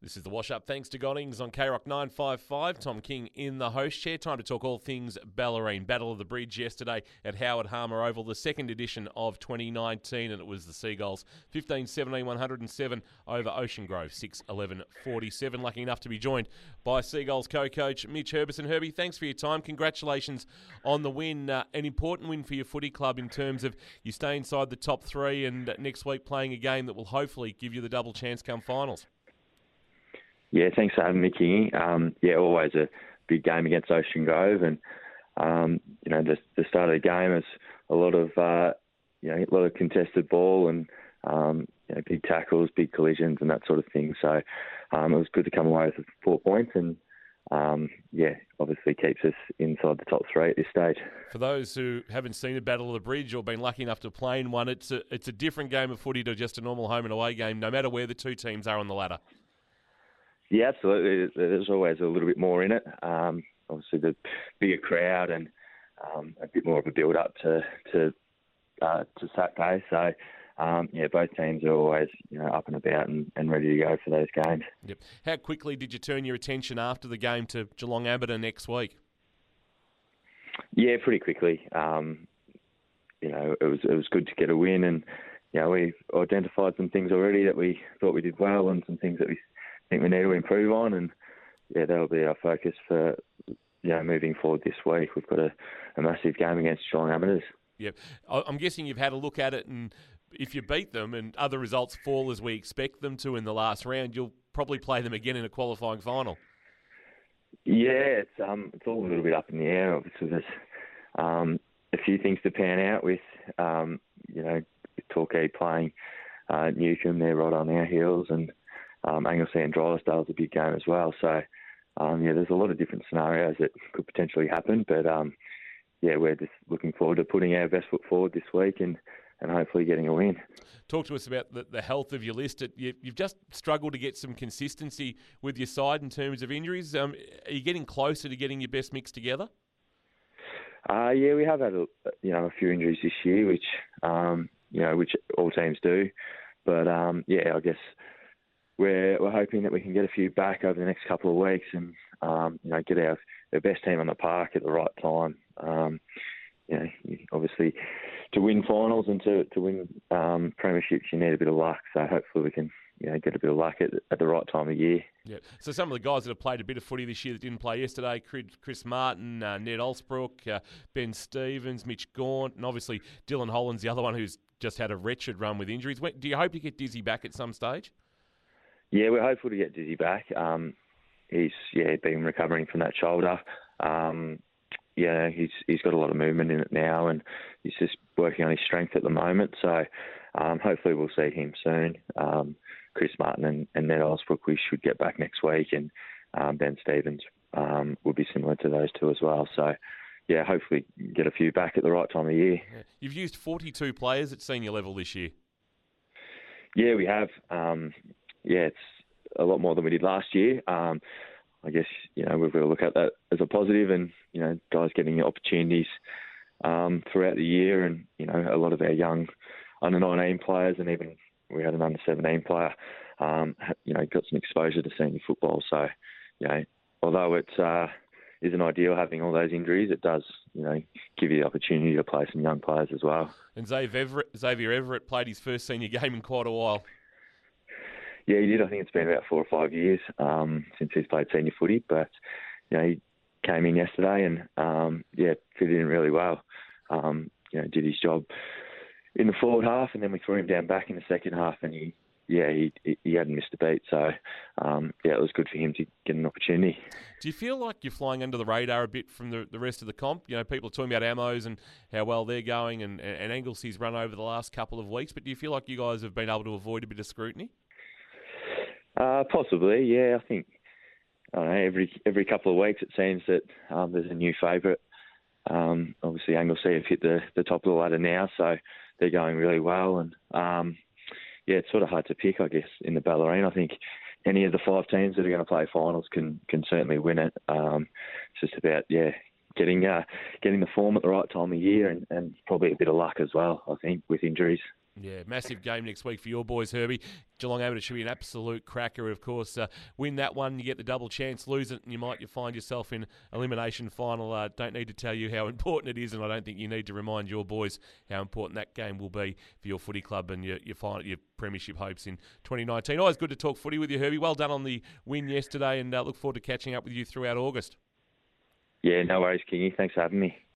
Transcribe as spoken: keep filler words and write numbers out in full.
This is the Wash Up. Thanks to Goddings on K Rock nine five five. Tom King in the host chair. Time to talk all things Bellarine. Battle of the Bridge yesterday at Howard Harmer Oval, the second edition of twenty nineteen, and it was the Seagulls fifteen seventeen one oh seven over Ocean Grove six eleven forty-seven. Lucky enough to be joined by Seagulls co-coach Mitch Herbison. Herbie, thanks for your time. Congratulations on the win. Uh, an important win for your footy club in terms of you stay inside the top three and next week playing a game that will hopefully give you the double chance come finals. Yeah, thanks for having me, Kingy. Um, yeah, always a big game against Ocean Grove, and um, you know the, the start of the game is a lot of uh, you know a lot of contested ball and um, you know, big tackles, big collisions, and that sort of thing. So um, it was good to come away with four points, and um, yeah, obviously keeps us inside the top three at this stage. For those who haven't seen the Battle of the Bridge or been lucky enough to play in one, it's a it's a different game of footy to just a normal home and away game, no matter where the two teams are on the ladder. Yeah, absolutely. There's always a little bit more in it. Um, obviously, the bigger crowd and um, a bit more of a build-up to to uh, to Saturday. So, um, yeah, both teams are always you know up and about and, and ready to go for those games. Yep. How quickly did you turn your attention after the game to Geelong Abbotta next week? Yeah, pretty quickly. Um, you know, it was it was good to get a win, and you know we identified some things already that we thought we did well, and some things that we think we need to improve on, and yeah, that'll be our focus for you know moving forward this week. We've got a, a massive game against Geelong Amateurs. Yep, I'm guessing you've had a look at it, and if you beat them and other results fall as we expect them to in the last round, you'll probably play them again in a qualifying final. Yeah, it's um it's all a little bit up in the air. Obviously, there's um, a few things to pan out with. Um, you know, Torquay playing uh, Newcombe, they're right on our heels, and Um, Anglesea and Drysdale is a big game as well. So, um, yeah, there's a lot of different scenarios that could potentially happen. But, um, yeah, we're just looking forward to putting our best foot forward this week and, and hopefully getting a win. Talk to us about the, the health of your list. You, you've just struggled to get some consistency with your side in terms of injuries. Um, are you getting closer to getting your best mix together? Uh, yeah, we have had, a, you know, a few injuries this year, which, um, you know, which all teams do. But, um, yeah, I guess We're we're hoping that we can get a few back over the next couple of weeks and um, you know get our, our best team on the park at the right time. Um, you know, obviously, to win finals and to to win um, premierships, you need a bit of luck. So hopefully we can you know get a bit of luck at, at the right time of year. Yeah. So some of the guys that have played a bit of footy this year that didn't play yesterday: Chris Martin, uh, Ned Olsbrook, uh, Ben Stevens, Mitch Gaunt, and obviously Dylan Holland's the other one who's just had a wretched run with injuries. When, do you hope to get Dizzy back at some stage? Yeah, we're hopeful to get Dizzy back. Um, he's yeah been recovering from that shoulder. Um, yeah, he's he's got a lot of movement in it now, and he's just working on his strength at the moment. So um, hopefully we'll see him soon. Um, Chris Martin and, and Ned Olsbrook we should get back next week, and um, Ben Stevens um, will be similar to those two as well. So yeah, hopefully get a few back at the right time of year. Yeah. You've used forty-two players at senior level this year. Yeah, we have. Um, Yeah, it's a lot more than we did last year. Um, I guess, you know, we've got to look at that as a positive and, you know, guys getting opportunities um, throughout the year and, you know, a lot of our young under nineteen players and even we had an under seventeen player, um, you know, got some exposure to senior football. So, you know, although it uh, isn't ideal having all those injuries, it does, you know, give you the opportunity to play some young players as well. And Xavier Everett, Xavier Everett played his first senior game in quite a while. Yeah, he did. I think it's been about four or five years um, since he's played senior footy. But, you know, he came in yesterday and, um, yeah, fitted in really well. Um, you know, did his job in the forward half and then we threw him down back in the second half and he, yeah, he he hadn't missed a beat. So, um, yeah, it was good for him to get an opportunity. Do you feel like you're flying under the radar a bit from the, the rest of the comp? You know, people are talking about Amos and how well they're going and, and Anglesea's run over the last couple of weeks. But do you feel like you guys have been able to avoid a bit of scrutiny? Uh, possibly, yeah. I think I don't know, every every couple of weeks it seems that um, there's a new favourite. Um, obviously, Anglesea have hit the, the top of the ladder now, so they're going really well. And um, yeah, it's sort of hard to pick, I guess, in the Bellarine. I think any of the five teams that are going to play finals can can certainly win it. Um, it's just about yeah getting uh, getting the form at the right time of year and, and probably a bit of luck as well. I think with injuries. Yeah, massive game next week for your boys, Herbie. Geelong Abbott, it should be an absolute cracker. Of course, uh, win that one, you get the double chance. Lose it, and you might you find yourself in elimination final. Uh, don't need to tell you how important it is, and I don't think you need to remind your boys how important that game will be for your footy club and your your, final, your premiership hopes in twenty nineteen. Always good to talk footy with you, Herbie. Well done on the win yesterday, and uh, look forward to catching up with you throughout August. Yeah, no worries, Kingy. Thanks for having me.